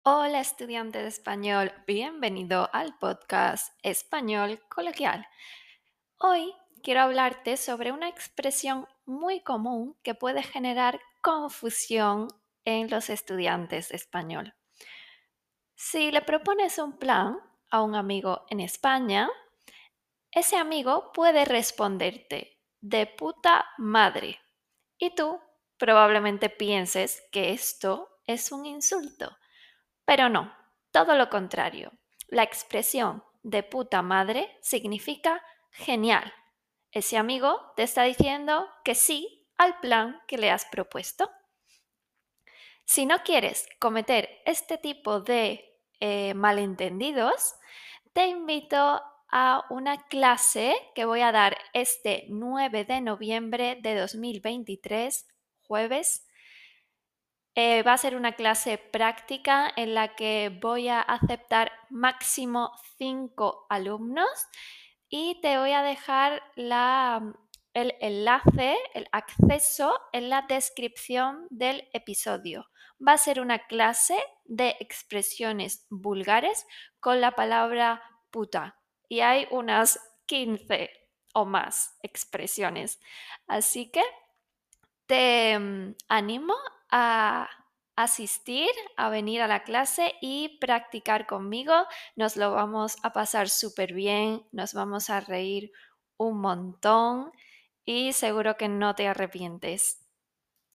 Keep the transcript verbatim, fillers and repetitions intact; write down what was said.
Hola estudiante de español, bienvenido al podcast Español Coloquial. Hoy quiero hablarte sobre una expresión muy común que puede generar confusión en los estudiantes de español. Si le propones un plan a un amigo en España, ese amigo puede responderte de puta madre y tú probablemente pienses que esto es un insulto. Pero no, todo lo contrario. La expresión de puta madre significa genial. Ese amigo te está diciendo que sí al plan que le has propuesto. Si no quieres cometer este tipo de eh, malentendidos, te invito a una clase que voy a dar este nueve de noviembre de dos mil veintitrés, jueves. Eh, va a ser una clase práctica en la que voy a aceptar máximo cinco alumnos y te voy a dejar la, el enlace, el acceso en la descripción del episodio. Va a ser una clase de expresiones vulgares con la palabra puta y hay unas quince o más expresiones. Así que te mm, animo a asistir, a venir a la clase y practicar conmigo. Nos lo vamos a pasar súper bien, nos vamos a reír un montón y seguro que no te arrepientes.